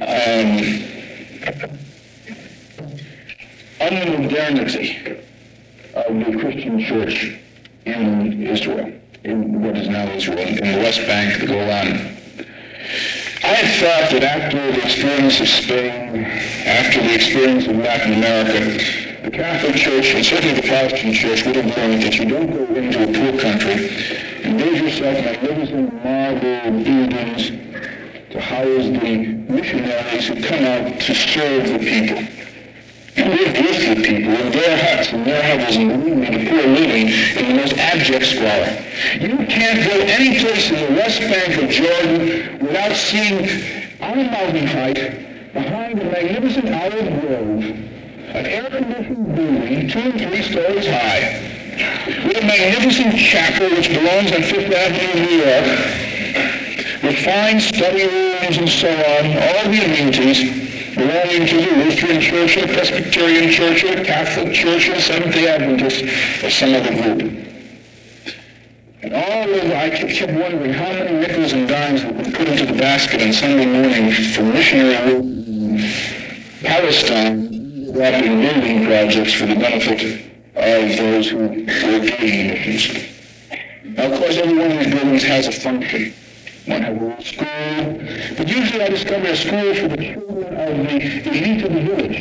um, unmodernity of the Christian church in Israel, in what is now Israel, in the West Bank, the Golan. I had thought that after the experience of Spain, after the experience of Latin America, the Catholic Church, and certainly the Protestant Church, would have learned that you don't go into a poor country and build yourself magnificent marble buildings to house the missionaries who come out to serve the people. You live with the people in their huts and their hovels and believe me, the poor living in the most abject squalor. You can't go any place in the West Bank of Jordan without seeing on a mountain height, behind a magnificent olive grove, an air-conditioned building, two and three stories high, with a magnificent chapel which belongs on Fifth Avenue in New York, with fine study rooms and so on, all the amenities belonging to the Lutheran Church, or the Presbyterian Church, or the Catholic Church, or the Seventh-day Adventist, or some other group. And all of I kept wondering how many nickels and dimes would be put into the basket on Sunday morning for missionary work in Palestine, wrapping building projects for the benefit of those who were doing missions. Now, of course, every one of these buildings has a function. One has a little school, but usually I discover a school for the children of the elite of the village,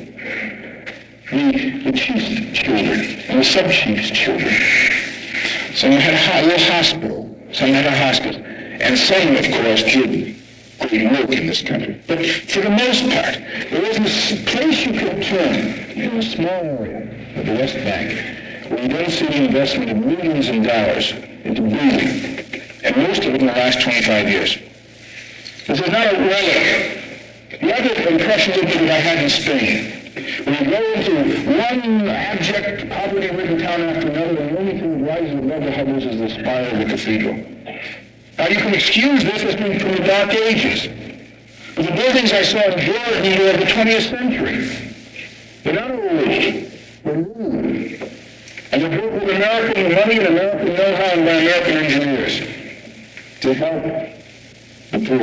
the, the chief's children and the sub-chief's children. Some had a little hospital, some had a hospice, and some, of course, did great work in this country. But for the most part, there wasn't a place you could turn in a small area of the West Bank where you don't see the investment of millions of dollars into building, and most of it in the last twenty-five years. This is not a relic. The other impression that I had in Spain, when you go into one abject, poverty-ridden town after another, and the only thing that rises above the hovels is the spire of the cathedral. Now, you can excuse this as being from the Dark Ages. But the buildings I saw in Jordan were of the twentieth century. They're not old. They're new. And they're built with American money and American know-how and by American engineers to help the poor.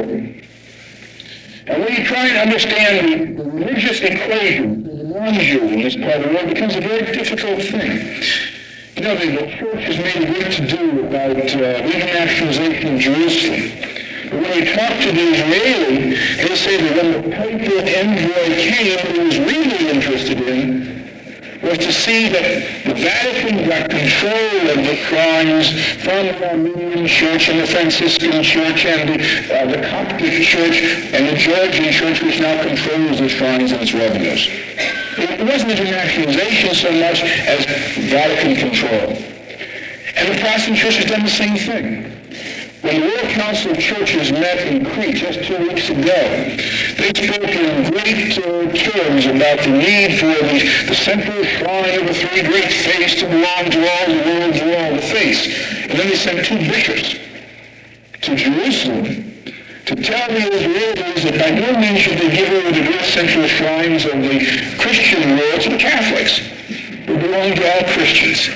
And when you try and understand the, the religious equation that runs you in this part of the world, it becomes a very difficult thing. You know, the, the church has made a great to-do about uh, internationalization of Jerusalem. But when you talk to the Israeli, they say that when the papal envoy came, what he was really interested in was to see that the Vatican got control of the shrines from the Armenian Church and the Franciscan Church and the, uh, the Coptic Church and the Georgian Church, which now controls the shrines and its revenues. It wasn't internationalization so much as Vatican control. And the Protestant Church has done the same thing. When the World Council of Churches met in Crete just two weeks ago, they spoke in great uh, terms about the need for the, the central shrine of the three great faiths to belong to all the world, to all the faiths. And then they sent two bishops to Jerusalem to tell the Israelis that by no means should they give over the great central shrines of the Christian world to the Catholics. They belong to all Christians.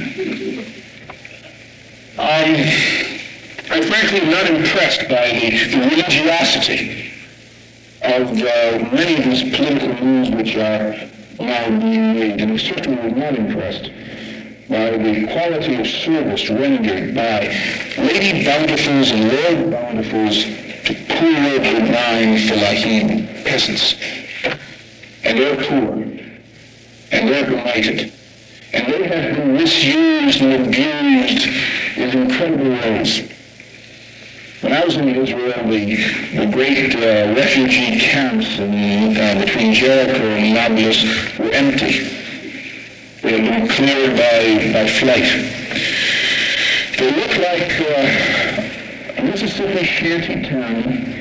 Um... I'm frankly not impressed by the, the religiosity of uh, many of these political moves which are now being made, and I certainly was not impressed by the quality of service rendered by Lady Bountifuls and Lord Bountifuls to poor, benign, fellaheen peasants. And and they're poor, and they're benighted, and they have been misused and abused in incredible ways. When I was in Israel, the, the great uh, refugee camps in, uh, between Jericho and Nablus were empty. They had been cleared by, by flight. They looked like uh, a Mississippi shanty town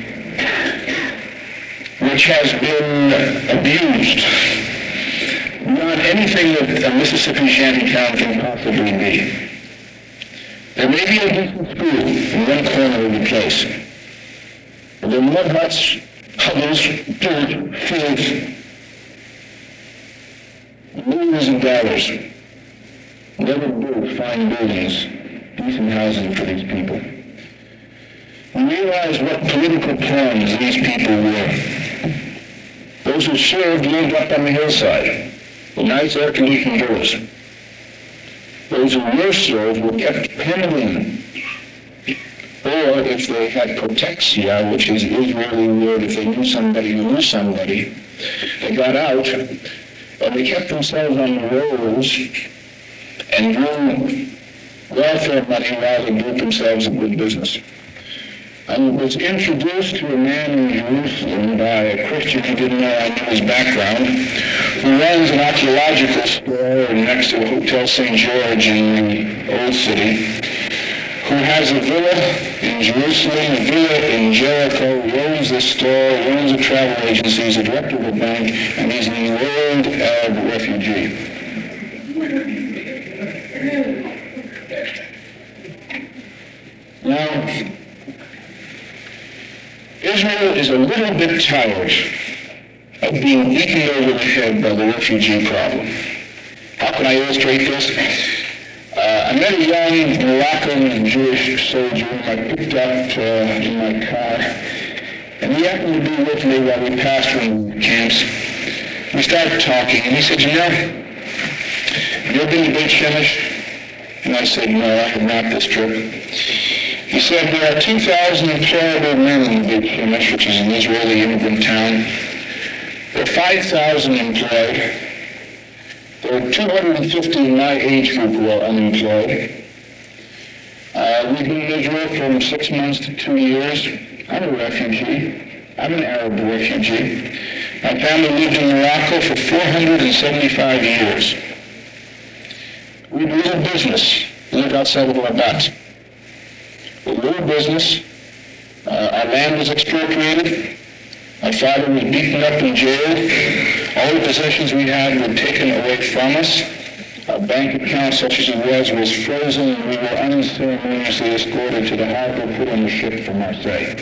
which has been abused beyond anything that a Mississippi shanty town can possibly be. There may be a decent school in one corner of the place, but there are mud huts, hovels, dirt, fields, millions of dollars never built fine buildings, decent housing for these people. We realize what political pawns these people were. Those who served lived up on the hillside, in nice air-conditioned villas. Those who were served were kept penned in. Or if they had protexia, which is the Israeli word, if they knew somebody who knew somebody, they got out and they kept themselves on the rolls and drew welfare money while they did themselves a good business. I was introduced to a man in Jerusalem by a Christian who didn't know I knew his background, who runs an archaeological store next to Hotel Saint George in the Old City, who has a villa in Jerusalem, a villa in Jericho, owns the store, owns a travel agency, he's a director of a bank, and he's an enrolled Arab refugee. Now, Israel is a little bit tired of being beaten over the head by the refugee problem. How can I illustrate this? Uh, I met a young Moroccan Jewish soldier whom I picked up uh, in my car, and he happened to be with me while we passed from the camps. We started talking, and he said, you know, have you ever been to Beit Shemesh? And I said, no, I have not this trip. He said, there are two thousand employable men in Beit Shemesh, which is an Israeli immigrant town. There are five thousand employed. There are two hundred fifty in my age group who are unemployed. Uh, we've been in Israel from six months to two years. I'm a refugee. I'm an Arab refugee. My family lived in Morocco for four hundred seventy-five years. We do little business. We live outside of Rabat. A little business. Uh, our land was expropriated. My father was beaten up and jailed. All the possessions we had were taken away from us. Our bank account, such as it was, was frozen, and we were unceremoniously escorted to the harbor, put on the ship for Marseille.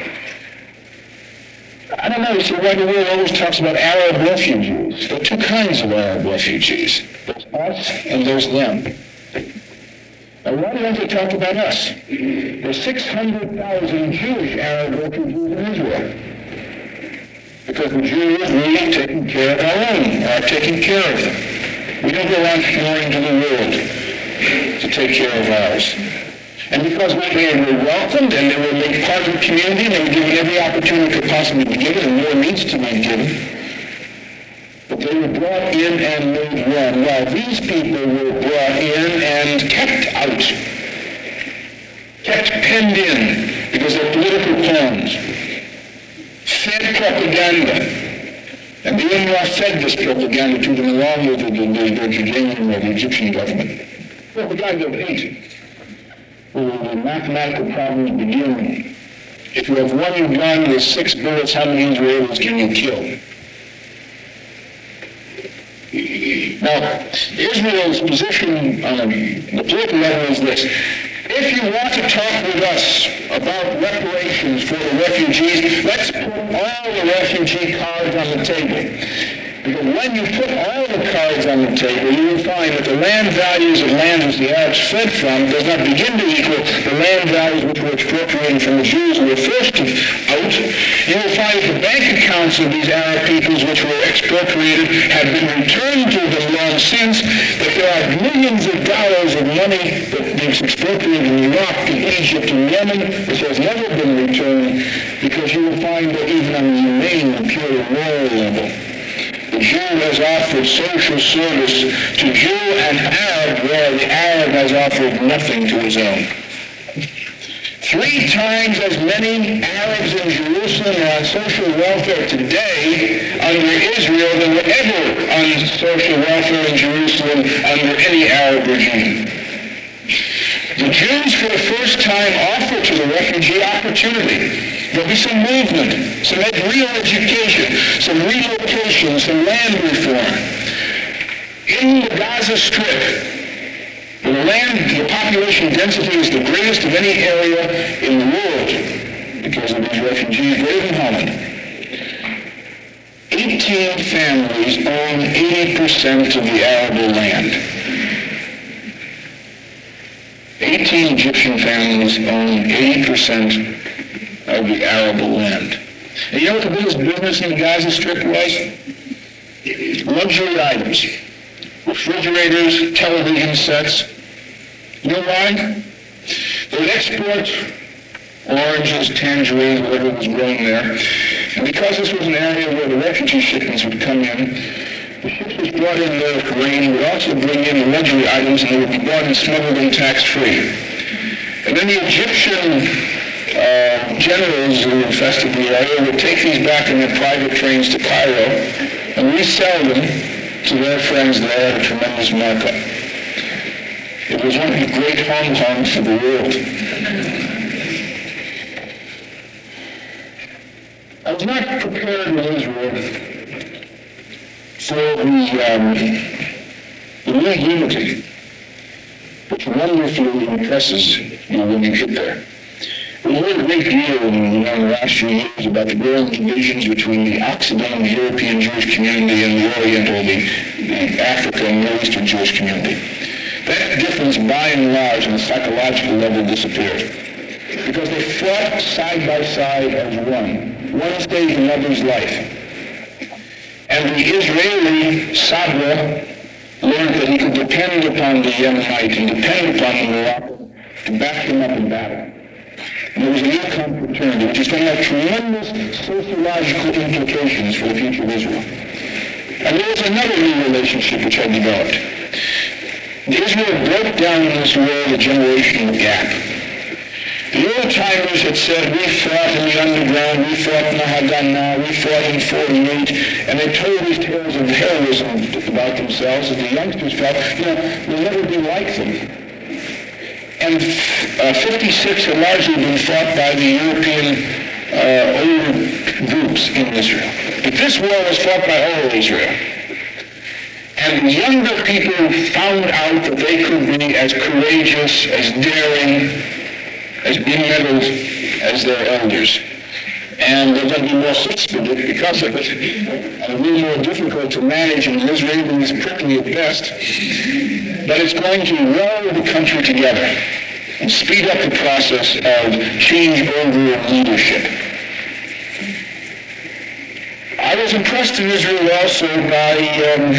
I don't know, you see, why the world always talks about Arab refugees. There are two kinds of Arab refugees. There's us and there's them. Now, why don't they talk about us? There's six hundred thousand Jewish Arab refugees in Israel. Because the Jews really taking care of our own, are taking care of them. We don't go around exploring to the world to take care of ours. And because they were welcomed and they were made part of the community and they were given every opportunity could possibly be given and more needs to be given, but they were brought in and made one, while these people were brought in and kept out, kept penned in because they're political pawns, fed propaganda, and the U N R W A fed this propaganda to them along with the, the, the Jordanian or the Egyptian government. Propaganda of hate. Where the mathematical problems begin. If you have one gun with six bullets, how many Israelis can you kill? Now, Israel's position on the political level is this. If you want to talk with us about reparations for the refugees, let's put all the refugee cards on the table. Because when you put all the cards on the table, you will find that the land values of land which the Arabs fled from does not begin to equal the land values which were expropriated from the Jews who were first out. You will find that the bank accounts of these Arab peoples which were expropriated have been returned to them long since, that there are millions of dollars of money that was expropriated in Iraq, in Egypt, and Yemen, which has never been returned, because you will find that even on the humane and pure moral level, the Jew has offered social service to Jew and Arab where the Arab has offered nothing to his own. Three times as many Arabs in Jerusalem are on social welfare today under Israel than were ever on social welfare in Jerusalem under any Arab regime. The Jews, for the first time, offer to the refugee opportunity. There'll be some movement, some real education, some relocation, some land reform. In the Gaza Strip, the land, the population density is the greatest of any area in the world because of these refugees, greater than Holland. eighteen families own eighty percent of the arable land. eighteen Egyptian families own eighty percent of the arable land. And you know what the biggest business in the Gaza Strip was? Luxury items. Refrigerators, television sets. You know why? They would export oranges, tangerines, whatever was grown there. And because this was an area where the refugee shipments would come in, the ships which brought in their grain would also bring in luxury items, and they would be bought and smuggled in tax-free. And then the Egyptian uh, generals who infested the area would take these back in their private trains to Cairo and resell them to their friends there at a tremendous markup. It was one of the great hong-kongs of the world. I was not prepared in Israel for the, um, the new unity, which wonderfully impresses you when you get there. We heard a great deal in the last few years about the growing divisions between the Occidental European Jewish community and the Oriental, the, the African and Middle Eastern Jewish community. That difference, by and large, on a psychological level, disappeared. Because they fought side by side as one. One saved another's life. And the Israeli Sabra learned that he could depend upon the Yemenite and depend upon the Moroccan to back them up in battle. And there was a new confraternity, which is going to have tremendous sociological implications for the future of Israel. And there was another new relationship which had developed. Israel broke down in this war the generational gap. The old-timers had said, we fought in the underground, we fought in the Haganah, we fought in forty-eight, and they told these tales of heroism about themselves, and the youngsters felt, you know, we'll never be like them. And uh, fifty-six had largely been fought by the European uh, older groups in Israel. But this war was fought by all of Israel. And the younger people found out that they could be as courageous, as daring, as being-mettled as their elders. And they're going to be more chutzpah because of it, and a little more difficult to manage, and Israel is prickly at best. But it's going to roll the country together and speed up the process of changeover of leadership. I was impressed in Israel also by um,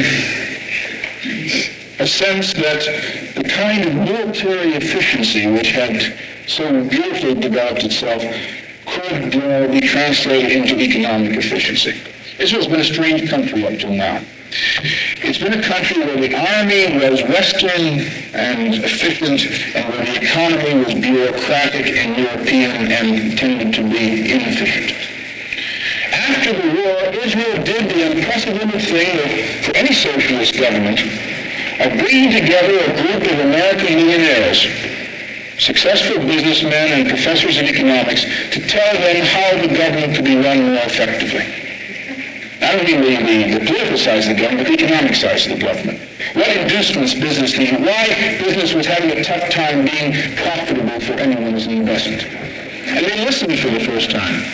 a sense that the kind of military efficiency which had so beautifully developed itself could uh, be translated into economic efficiency. Israel's been a strange country up till now. It's been a country where the army was Western and efficient, and where the economy was bureaucratic and European and tended to be inefficient. After the war, Israel did the unprecedented thing of, for any socialist government, of bringing together a group of American millionaires, successful businessmen and professors of economics, to tell them how the government could be run more effectively. Not only the, the, the political size of the government, but the economic size of the government. What inducements business needed, why business was having a tough time being profitable for anyone as an investment. And they listened for the first time.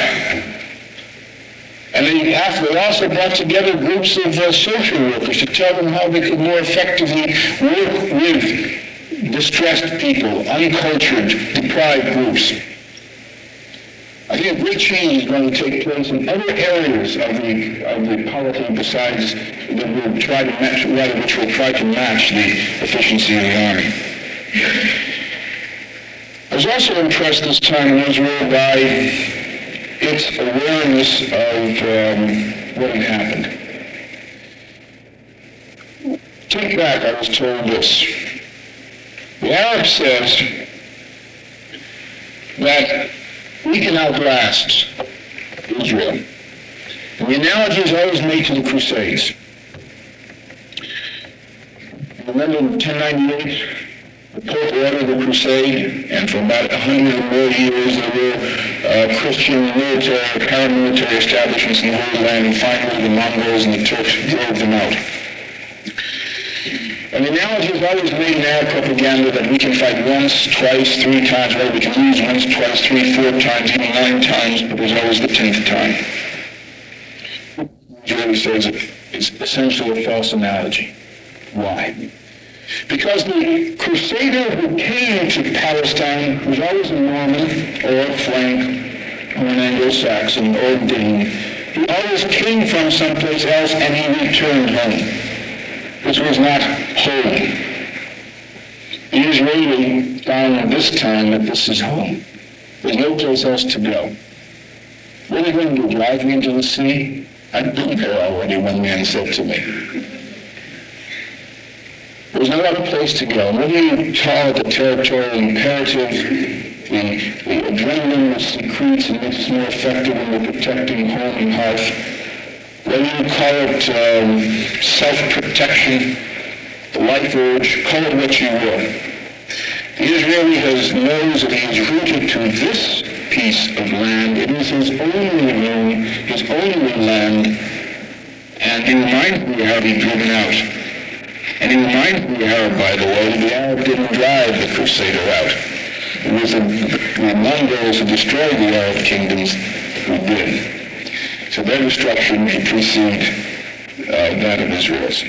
And they, after, they also brought together groups of uh, social workers to tell them how they could more effectively work with distressed people, uncultured, deprived groups. I think a great change is going to take place in other areas of the of the polity besides that will try to match, rather which will try to match the efficiency of the army. I was also impressed this time in Israel by its awareness of um, what had happened. take back, I was told this. The Arab says that we can outlast Israel. And the analogy is always made to the Crusades. Remember in ten ninety-eight, the Pope ordered the crusade, and for about a hundred or more years there were uh, Christian military, paramilitary establishments in the Holy Land, and finally the Mongols and the Turks drove them out. And the analogy is always made in Arab propaganda that we can fight once, twice, three times, well, we can lose once, twice, three, four times, even nine times, but there's always the tenth time. Israeli says it's essentially a false analogy. Why? Because the crusader who came to Palestine was always a Norman or a Frank or an Anglo-Saxon or a Dane. He always came from someplace else and he returned home. This was not home. The Israeli found this time that this is home. There's no place else to go. What are you going to do, drive me into the sea? I've been there already, one man said to me. There's no other place to go. Whether you call it the territorial imperative, the, the adrenaline that secretes and makes us more effective in the protecting home and hearth, whether you call it um, self-protection, the life urge, call it what you will. The Israeli has knows that he is rooted to this piece of land. It is his only home, his only land, and he reminds me how he's driven out. And he reminds me how, by the way, the Arab didn't drive the Crusader out. It was the, the Mongols who destroyed the Arab kingdoms who did. So their destruction may precede uh, that of Israel's.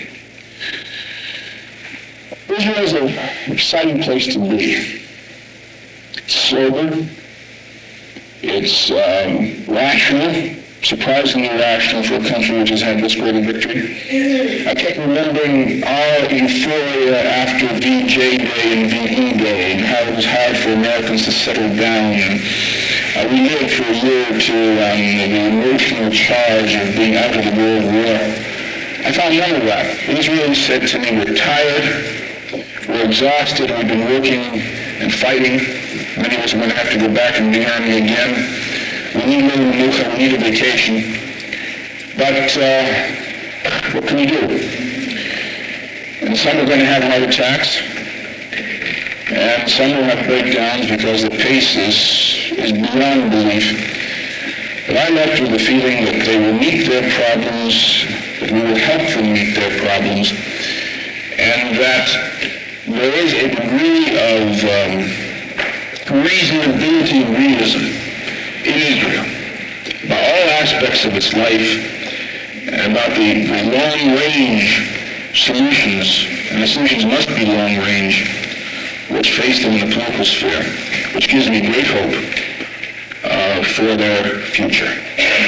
Israel is an exciting place to be. It's sober. It's um, rational. Surprisingly rational for a country which has had this great a victory. I kept remembering our euphoria after V J Day and V E Day and how it was hard for Americans to settle down. And uh, we lived for a year or two on the emotional charge of being out of the World War. I found none of that. Israel said to me, we're tired, we're exhausted, we've been working and fighting. Many of us are going to have to go back in the army again. We need a little minucha, we need a vacation. But uh, what can we do? And some are going to have heart attacks, and some will have breakdowns because the pace is, is beyond belief. But I left with the feeling that they will meet their problems, that we will help them meet their problems, and that there is a degree of um, reasonability and realism in Israel, about all aspects of its life, and about the, the long-range solutions, and the solutions must be long-range, which face them in the political sphere, which gives me great hope uh, for their future.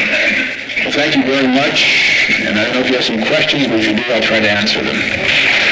Well, thank you very much, and I don't know if you have some questions, but if you do, I'll try to answer them.